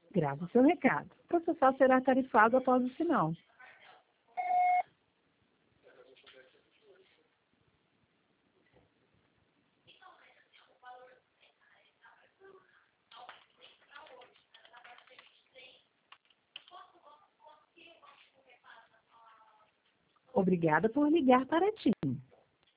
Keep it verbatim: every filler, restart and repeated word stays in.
Grave seu recado. Processar será tarifado após o sinal. Obrigada por ligar para a TIM.